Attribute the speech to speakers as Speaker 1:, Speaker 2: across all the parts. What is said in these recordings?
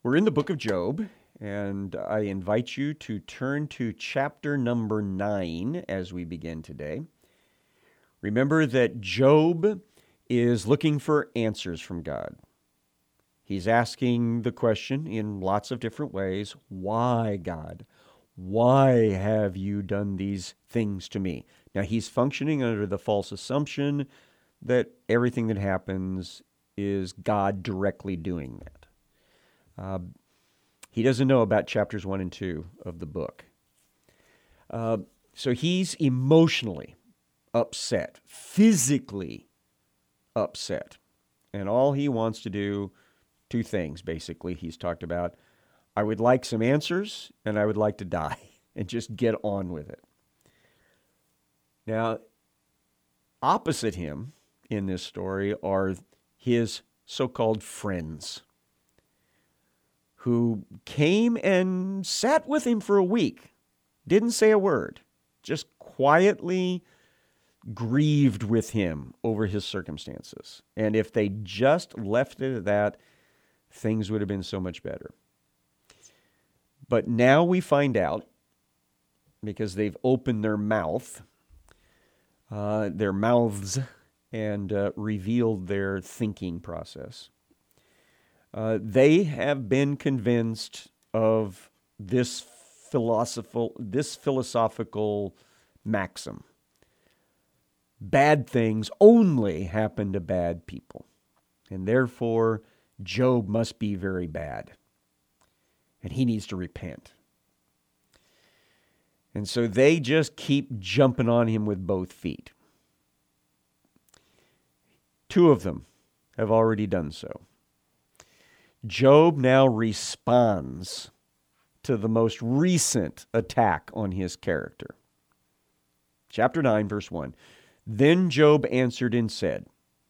Speaker 1: We're in the book of Job, and I invite you to turn to chapter number 9 as we begin today. Remember that Job is looking for answers from God. He's asking the question in lots of different ways, why, God? Why have you done these things to me? Now, he's functioning under the false assumption that everything that happens is God directly doing that. He doesn't know about chapters 1 and 2 of the book. So he's emotionally upset, physically upset. And all he wants to do, two things basically, he's talked about. I would like some answers, and I would like to die and just get on with it. Now, opposite him in this story are his so-called friends, who came and sat with him for a week, didn't say a word, just quietly grieved with him over his circumstances. And if they just left it at that, things would have been so much better. But now we find out, because they've opened their mouths, and revealed their thinking process. They have been convinced of this philosophical maxim. Bad things only happen to bad people. And therefore, Job must be very bad. And he needs to repent. And so they just keep jumping on him with both feet. Two of them have already done so. Job now responds to the most recent attack on his character. Chapter 9, verse 1. Then Job answered and said,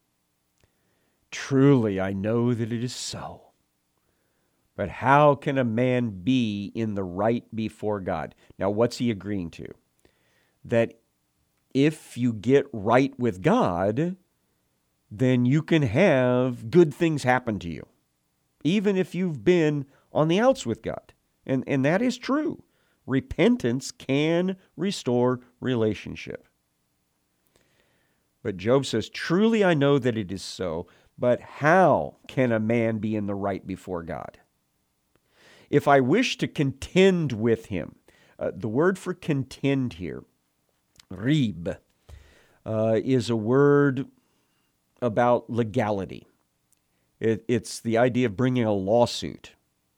Speaker 1: "Truly I know that it is so. But how can a man be in the right before God?" Now, what's he agreeing to? That if you get right with God, then you can have good things happen to you, even if you've been on the outs with God. And that is true. Repentance can restore relationship. But Job says, "Truly I know that it is so, but how can a man be in the right before God? If I wish to contend with him," the word for contend here, rib, is a word about legality. It's the idea of bringing a lawsuit.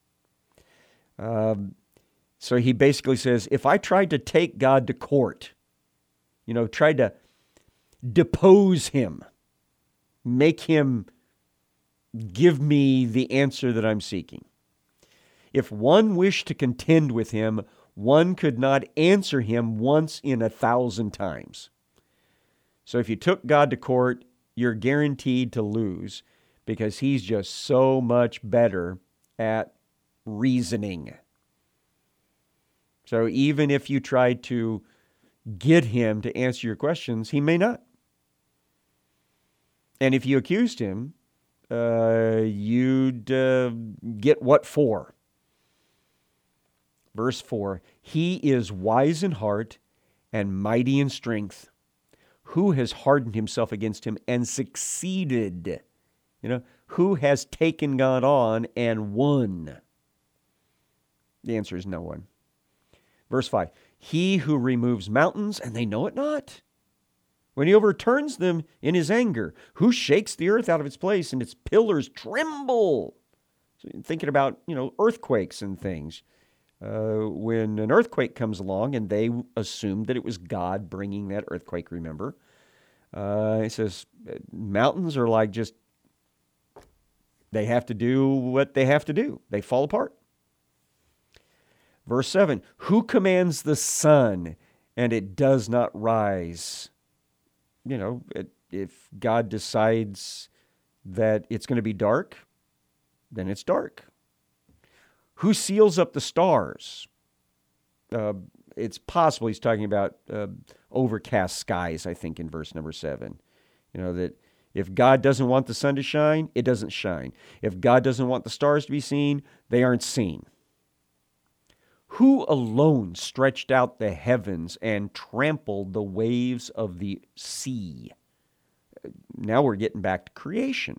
Speaker 1: So he basically says, if I tried to take God to court, tried to depose him, make him give me the answer that I'm seeking. If one wished to contend with him, one could not answer him once in 1,000 times. So if you took God to court, you're guaranteed to lose because he's just so much better at reasoning. So even if you tried to get him to answer your questions, he may not. And if you accused him, you'd get what for? Verse 4, "He is wise in heart and mighty in strength. Who has hardened himself against him and succeeded?" Who has taken God on and won? The answer is no one. Verse 5, "He who removes mountains, and they know it not. When he overturns them in his anger, who shakes the earth out of its place and its pillars tremble?" So thinking about, earthquakes and things. When an earthquake comes along, and they assumed that it was God bringing that earthquake, remember? It says mountains are like just, they have to do what they have to do. They fall apart. Verse 7, "Who commands the sun, and it does not rise?" If God decides that it's going to be dark, then it's dark. "Who seals up the stars?" It's possible he's talking about overcast skies, I think, in verse number 7. That If God doesn't want the sun to shine, it doesn't shine. If God doesn't want the stars to be seen, they aren't seen. Who alone stretched out the heavens and trampled the waves of the sea? Now we're getting back to creation.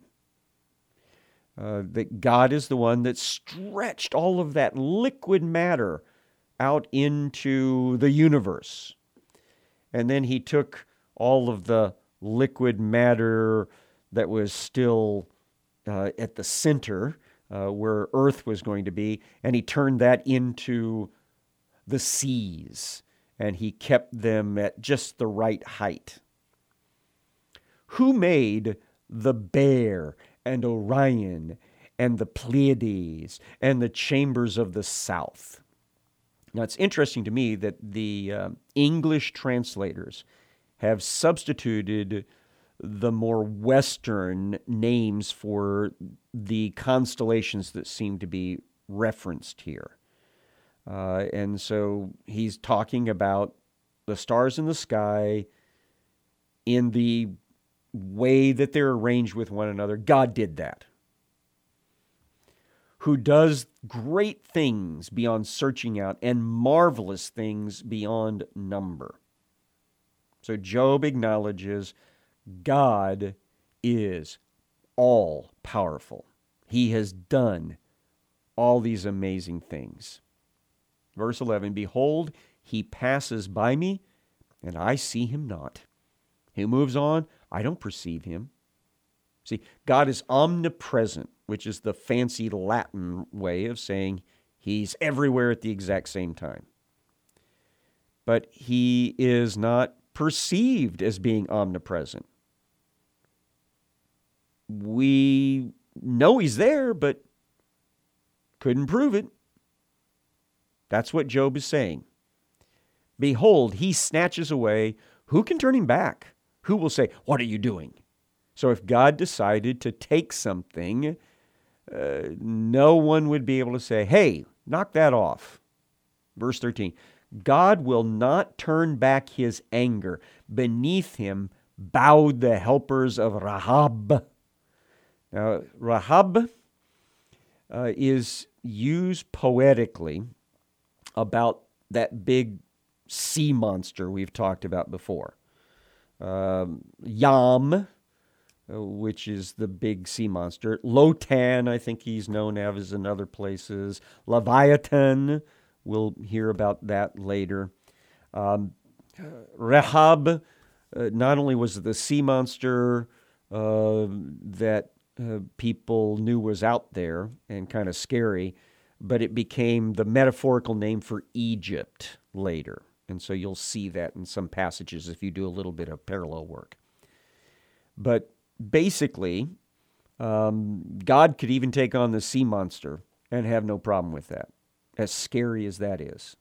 Speaker 1: That God is the one that stretched all of that liquid matter out into the universe. And then he took all of the liquid matter that was still at the center, where Earth was going to be, and he turned that into the seas, and he kept them at just the right height. Who made the Bear and Orion and the Pleiades and the chambers of the south? Now, it's interesting to me that the English translators have substituted the more Western names for the constellations that seem to be referenced here. And so he's talking about the stars in the sky in the way that they're arranged with one another. God did that. Who does great things beyond searching out and marvelous things beyond number. So Job acknowledges God is all powerful. He has done all these amazing things. Verse 11, behold, he passes by me, and I see him not. He moves on, I don't perceive him. See, God is omnipresent, which is the fancy Latin way of saying he's everywhere at the exact same time. But he is not perceived as being omnipresent. We know he's there, but couldn't prove it. That's what Job is saying. Behold, he snatches away. Who can turn him back? Who will say, what are you doing? So if God decided to take something, no one would be able to say, hey, knock that off. Verse 13, God will not turn back his anger. Beneath him bowed the helpers of Rahab. Now, Rahab is used poetically about that big sea monster we've talked about before. Yam, which is the big sea monster. Lotan, I think he's known as in other places. Leviathan, we'll hear about that later. Rahab, not only was it the sea monster that people knew was out there and kind of scary, but it became the metaphorical name for Egypt later. And so you'll see that in some passages if you do a little bit of parallel work. But basically, God could even take on the sea monster and have no problem with that, as scary as that is.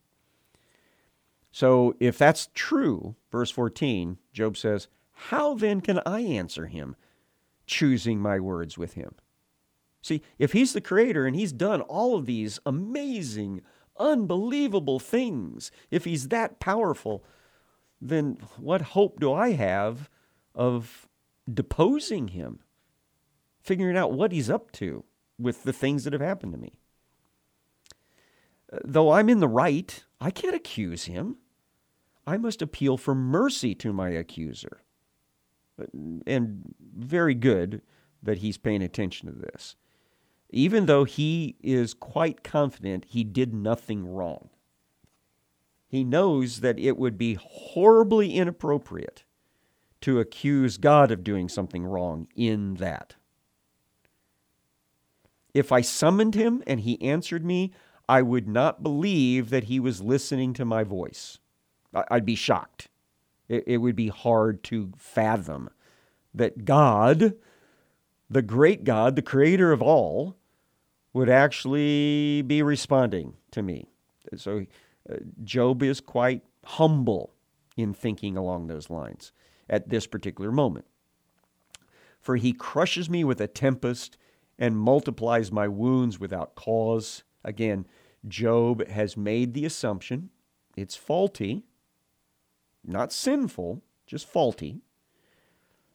Speaker 1: So if that's true, verse 14, Job says, how then can I answer him, choosing my words with him? See, if he's the creator and he's done all of these amazing, unbelievable things, if he's that powerful, then what hope do I have of deposing him, figuring out what he's up to with the things that have happened to me? Though I'm in the right, I can't accuse him. I must appeal for mercy to my accuser. And very good that he's paying attention to this. Even though he is quite confident he did nothing wrong. He knows that it would be horribly inappropriate to accuse God of doing something wrong in that. If I summoned him and he answered me, I would not believe that he was listening to my voice. I'd be shocked. It would be hard to fathom that God, the great God, the creator of all, would actually be responding to me. So Job is quite humble in thinking along those lines at this particular moment. For he crushes me with a tempest and multiplies my wounds without cause. Again, Job has made the assumption, it's faulty, not sinful, just faulty,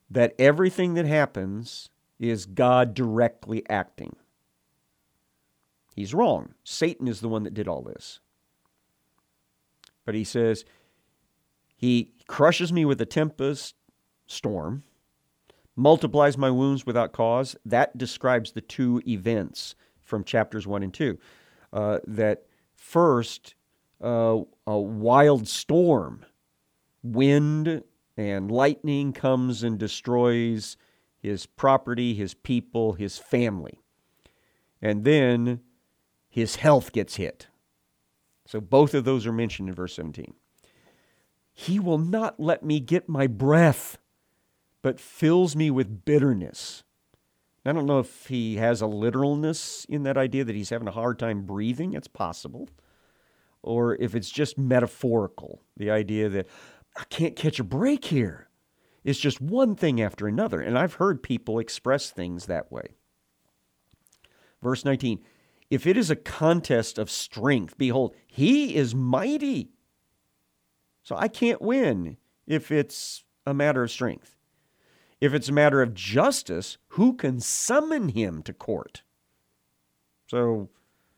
Speaker 1: that everything that happens is God directly acting. He's wrong. Satan is the one that did all this. But he says, he crushes me with a tempest, storm, multiplies my wounds without cause. That describes the two events from chapters 1 and 2. That first, a wild storm, wind and lightning comes and destroys his property, his people, his family. And then his health gets hit. So both of those are mentioned in verse 17. He will not let me get my breath, but fills me with bitterness. I don't know if he has a literalness in that idea that he's having a hard time breathing. It's possible. Or if it's just metaphorical, the idea that I can't catch a break here. It's just one thing after another. And I've heard people express things that way. Verse 19, if it is a contest of strength, behold, he is mighty. So I can't win if it's a matter of strength. If it's a matter of justice, who can summon him to court? So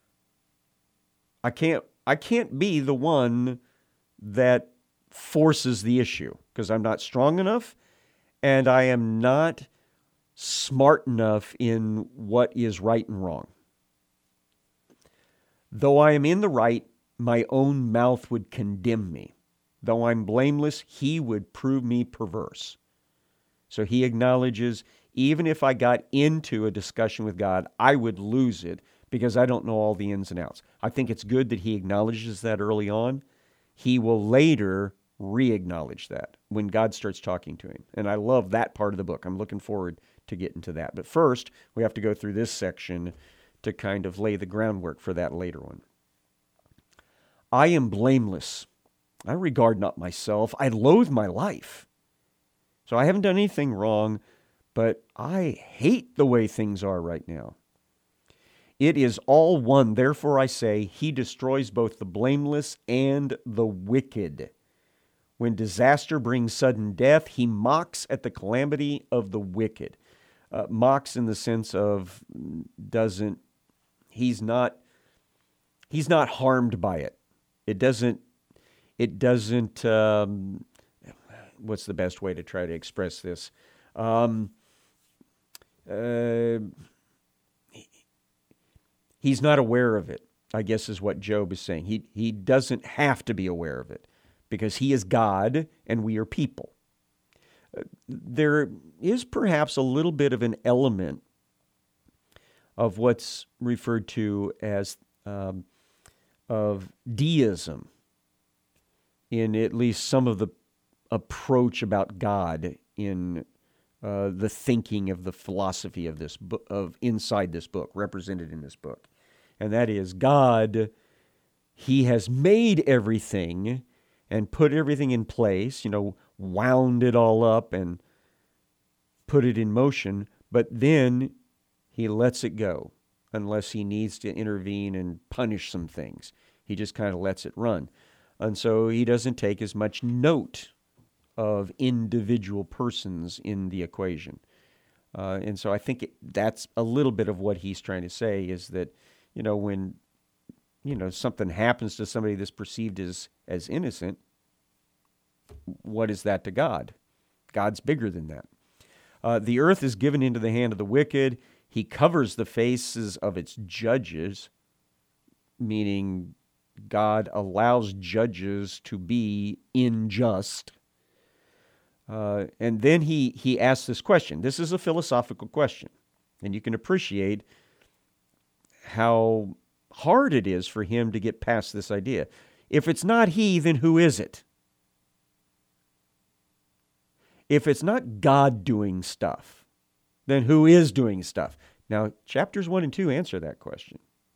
Speaker 1: I can't be the one that forces the issue because I'm not strong enough and I am not smart enough in what is right and wrong. Though I am in the right, my own mouth would condemn me. Though I'm blameless, he would prove me perverse. So he acknowledges, even if I got into a discussion with God, I would lose it because I don't know all the ins and outs. I think it's good that he acknowledges that early on. He will later re-acknowledge that when God starts talking to him. And I love that part of the book. I'm looking forward to getting to that. But first, we have to go through this section to kind of lay the groundwork for that later one. I am blameless. I regard not myself. I loathe my life. So I haven't done anything wrong, but I hate the way things are right now. It is all one. Therefore I say, he destroys both the blameless and the wicked. When disaster brings sudden death, he mocks at the calamity of the wicked. Mocks in the sense of he's not harmed by it. It doesn't, what's the best way to try to express this? He's not aware of it, I guess is what Job is saying. He doesn't have to be aware of it because he is God and we are people. There is perhaps a little bit of an element of what's referred to as of deism in at least some of the approach about God in the thinking of the philosophy of this book, of inside this book, represented in this book. And that is God, he has made everything and put everything in place, wound it all up and put it in motion, but then he lets it go unless he needs to intervene and punish some things. He just kind of lets it run. And so he doesn't take as much note of individual persons in the equation. And so I think that's a little bit of what he's trying to say is that, when, something happens to somebody that's perceived as innocent, what is that to God? God's bigger than that. The earth is given into the hand of the wicked. He covers the faces of its judges, meaning God allows judges to be unjust. And then he asks this question. This is a philosophical question, and you can appreciate how hard it is for him to get past this idea. If it's not he, then who is it? If it's not God doing stuff, then who is doing stuff? Now, chapters 1 and 2 answer that question.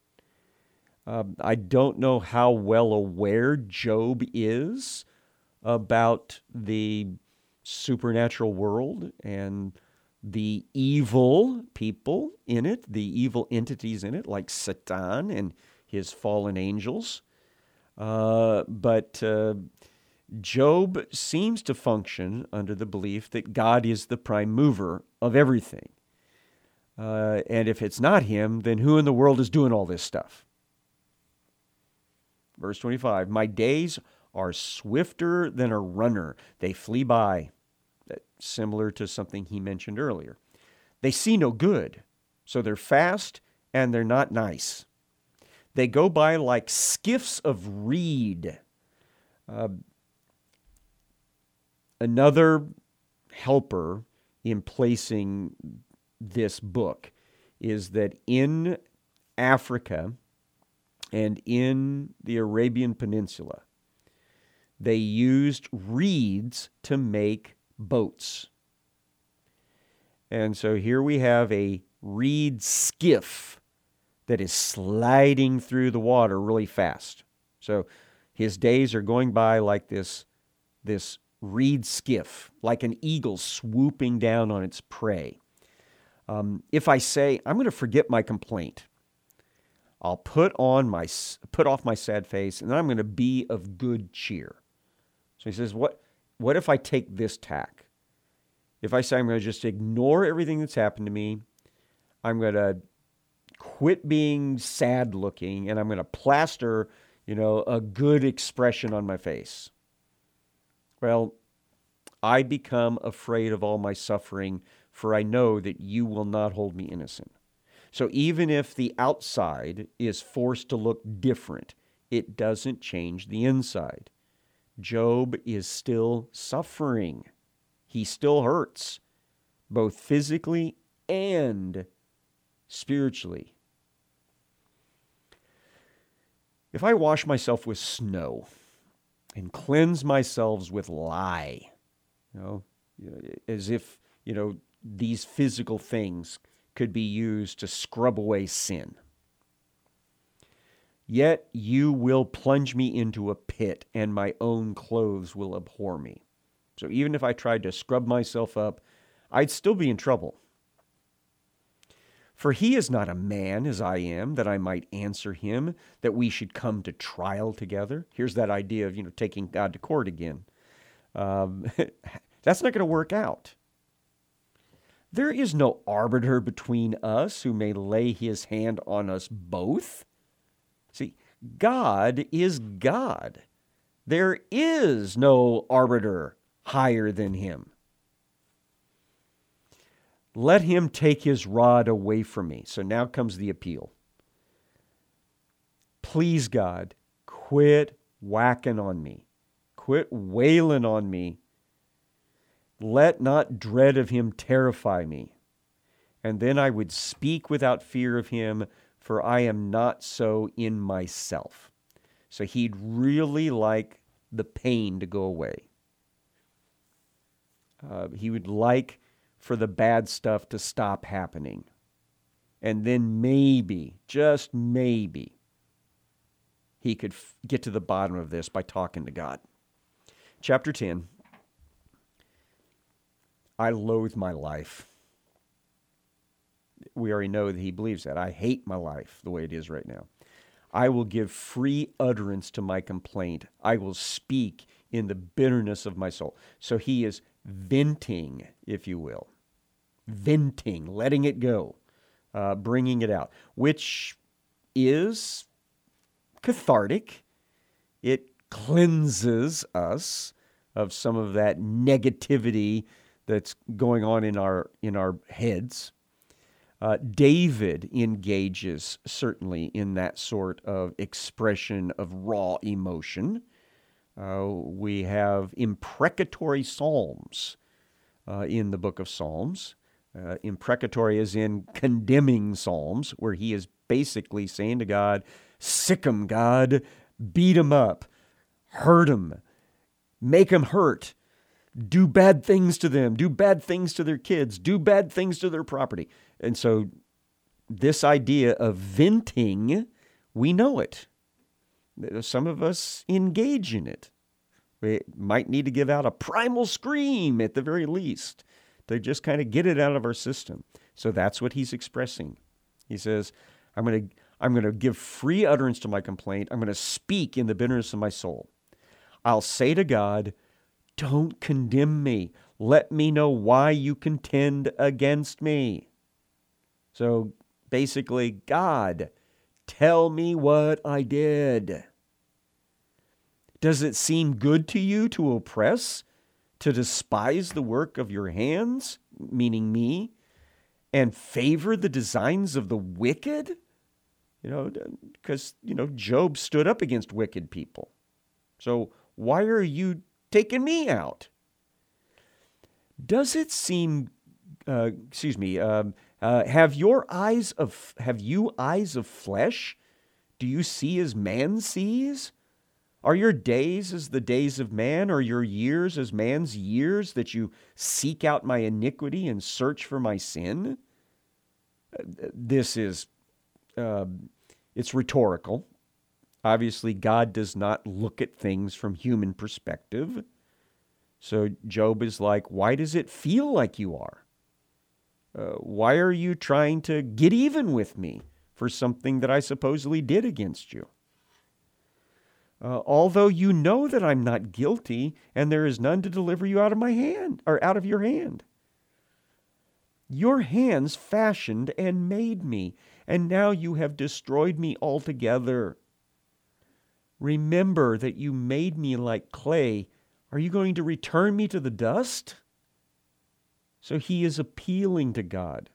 Speaker 1: I don't know how well aware Job is about the supernatural world and the evil people in it, the evil entities in it, like Satan and his fallen angels. But Job seems to function under the belief that God is the prime mover of everything. And if it's not him, then who in the world is doing all this stuff? Verse 25, my days are swifter than a runner. They flee by. That's similar to something he mentioned earlier. They see no good, so they're fast and they're not nice. They go by like skiffs of reed. Another helper in placing this book is that in Africa and in the Arabian Peninsula, they used reeds to make boats. And so here we have a reed skiff that is sliding through the water really fast. So his days are going by like this reed skiff, like an eagle swooping down on its prey. If I say, I'm going to forget my complaint, I'll put off my sad face, and then I'm going to be of good cheer. So he says, what if I take this tack? If I say I'm going to just ignore everything that's happened to me, I'm going to quit being sad looking, and I'm going to plaster, a good expression on my face. Well, I become afraid of all my suffering, for I know that you will not hold me innocent. So even if the outside is forced to look different, it doesn't change the inside. Job is still suffering. He still hurts, both physically and spiritually. If I wash myself with snow and cleanse myself with lye, as if, these physical things could be used to scrub away sin. Yet you will plunge me into a pit, and my own clothes will abhor me. So even if I tried to scrub myself up, I'd still be in trouble. For he is not a man as I am, that I might answer him, that we should come to trial together. Here's that idea of, taking God to court again. That's not going to work out. There is no arbiter between us who may lay his hand on us both. See, God is God. There is no arbiter higher than him. Let him take his rod away from me. So now comes the appeal. Please, God, quit whacking on me. Quit wailing on me. Let not dread of him terrify me. And then I would speak without fear of him, for I am not so in myself. So he'd really like the pain to go away. He would like for the bad stuff to stop happening. And then maybe, just maybe, he could get to the bottom of this by talking to God. Chapter 10. I loathe my life. We already know that he believes that. I hate my life the way it is right now. I will give free utterance to my complaint. I will speak in the bitterness of my soul. So he is venting, if you will. Venting, letting it go, bringing it out, which is cathartic. It cleanses us of some of that negativity that's going on in our heads. David engages certainly in that sort of expression of raw emotion. We have imprecatory psalms in the book of Psalms. Imprecatory is in condemning psalms, where he is basically saying to God, sick 'em, God, beat 'em up, hurt 'em, make 'em hurt, do bad things to them, do bad things to their kids, do bad things to their property. And so this idea of venting, we know it. Some of us engage in it. We might need to give out a primal scream at the very least to just kind of get it out of our system. So that's what he's expressing. He says, I'm going to give free utterance to my complaint. I'm going to speak in the bitterness of my soul. I'll say to God, don't condemn me. Let me know why you contend against me. So basically, God, tell me what I did. Does it seem good to you to oppress, to despise the work of your hands, meaning me, and favor the designs of the wicked? Because, Job stood up against wicked people. So why are you taking me out? Does it seem, have you eyes of flesh? Do you see as man sees? Are your days as the days of man, or your years as man's years, that you seek out my iniquity and search for my sin? This is, it's rhetorical. Obviously, God does not look at things from human perspective. So Job is like, why does it feel like you are? Why are you trying to get even with me for something that I supposedly did against you? Although you know that I'm not guilty, and there is none to deliver you out of my hand, or out of your hand. Your hands fashioned and made me, and now you have destroyed me altogether. Remember that you made me like clay. Are you going to return me to the dust? So he is appealing to God.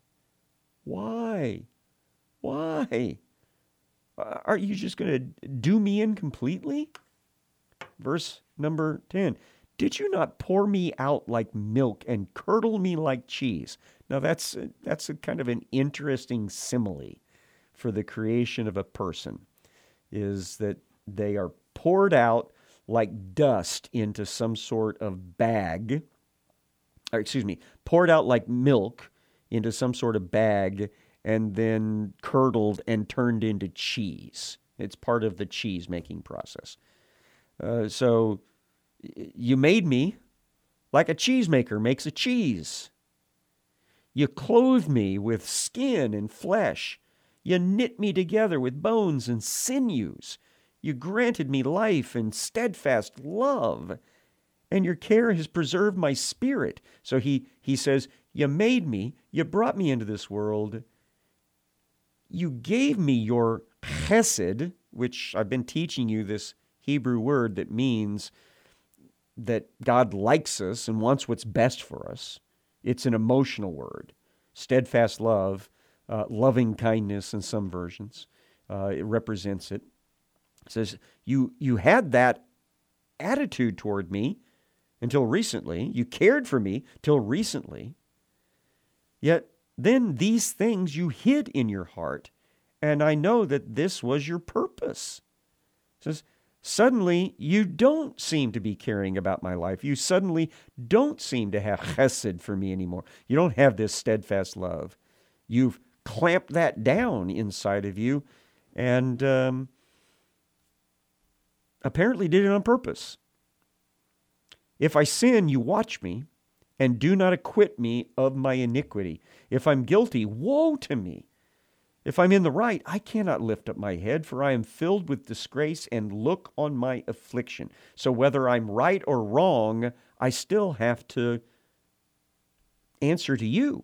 Speaker 1: Why? Why? Are you just going to do me in completely? Verse number 10. Did you not pour me out like milk and curdle me like cheese? Now that's a kind of an interesting simile for the creation of a person, is that they are poured out like dust into some sort of bag, poured out like milk into some sort of bag, and then curdled and turned into cheese. It's part of the cheese making process. So you made me like a cheesemaker makes a cheese. You clothed me with skin and flesh. You knit me together with bones and sinews. You granted me life and steadfast love, and your care has preserved my spirit. So he says, you made me, you brought me into this world. You gave me your chesed, which I've been teaching you this Hebrew word that means that God likes us and wants what's best for us. It's an emotional word. Steadfast love, loving kindness in some versions. It represents it. It says, you had that attitude toward me until recently. You cared for me till recently. Yet then these things you hid in your heart, and I know that this was your purpose. It says, suddenly you don't seem to be caring about my life. You suddenly don't seem to have chesed for me anymore. You don't have this steadfast love. You've clamped that down inside of you, and apparently did it on purpose. If I sin, you watch me, and do not acquit me of my iniquity. If I'm guilty, woe to me. If I'm in the right, I cannot lift up my head, for I am filled with disgrace and look on my affliction. So whether I'm right or wrong, I still have to answer to you.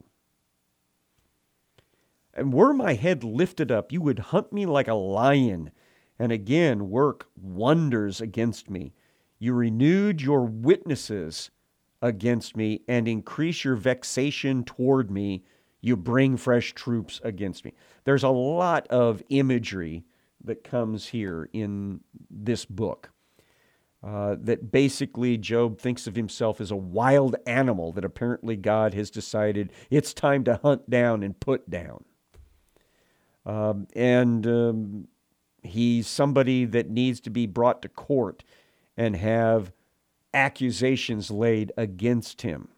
Speaker 1: And were my head lifted up, you would hunt me like a lion, and again work wonders against me. You renewed your witnesses against me and increase your vexation toward me. You bring fresh troops against me. There's a lot of imagery that comes here in this book. That basically Job thinks of himself as a wild animal that apparently God has decided it's time to hunt down and put down. He's somebody that needs to be brought to court and have accusations laid against him,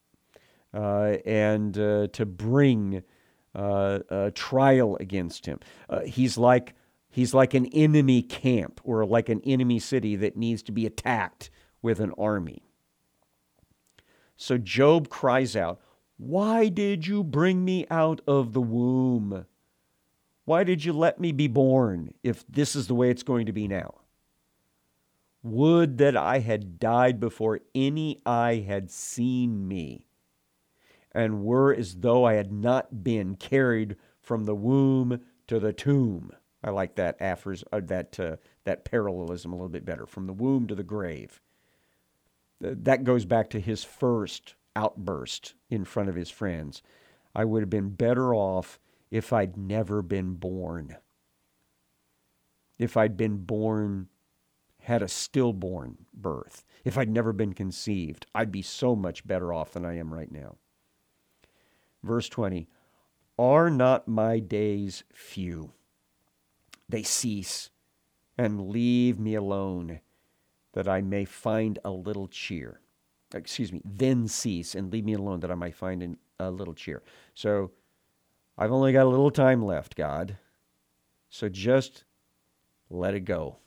Speaker 1: and to bring a trial against him. He's like an enemy camp or like an enemy city that needs to be attacked with an army. So Job cries out, "Why did you bring me out of the womb? Why did you let me be born if this is the way it's going to be now? Would that I had died before any eye had seen me, and were as though I had not been carried from the womb to the tomb. I like that that parallelism a little bit better. From the womb to the grave. That goes back to his first outburst in front of his friends. I would have been better off if I'd never been born. If I'd been born, had a stillborn birth. If I'd never been conceived, I'd be so much better off than I am right now. Verse 20, are not my days few? They cease and leave me alone, that I may find a little cheer. Then cease and leave me alone, that I might find a little cheer. So I've only got a little time left, God. So just let it go.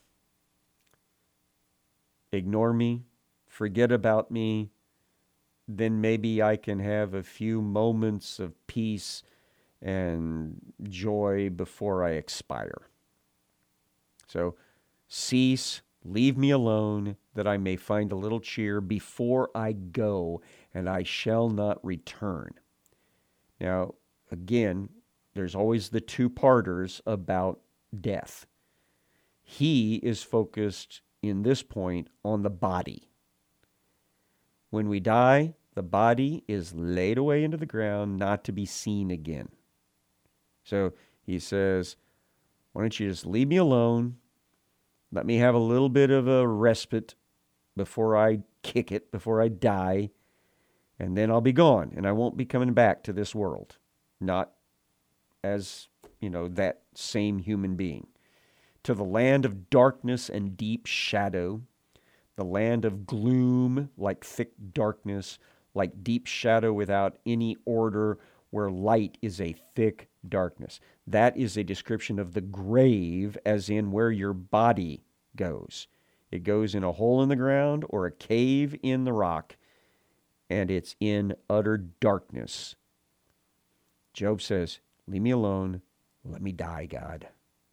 Speaker 1: Ignore me, forget about me, then maybe I can have a few moments of peace and joy before I expire. So cease, leave me alone, that I may find a little cheer before I go, and I shall not return. Now, again, there's always the two-parters about death. He is focused in this point on the body. When we die, the body is laid away into the ground, not to be seen again. So he says, why don't you just leave me alone? Let me have a little bit of a respite before I kick it, before I die, and then I'll be gone, and I won't be coming back to this world. Not as, that same human being. To the land of darkness and deep shadow, the land of gloom, like thick darkness, like deep shadow without any order, where light is a thick darkness. That is a description of the grave, as in where your body goes. It goes in a hole in the ground or a cave in the rock, and it's in utter darkness. Job says, leave me alone. Let me die, God.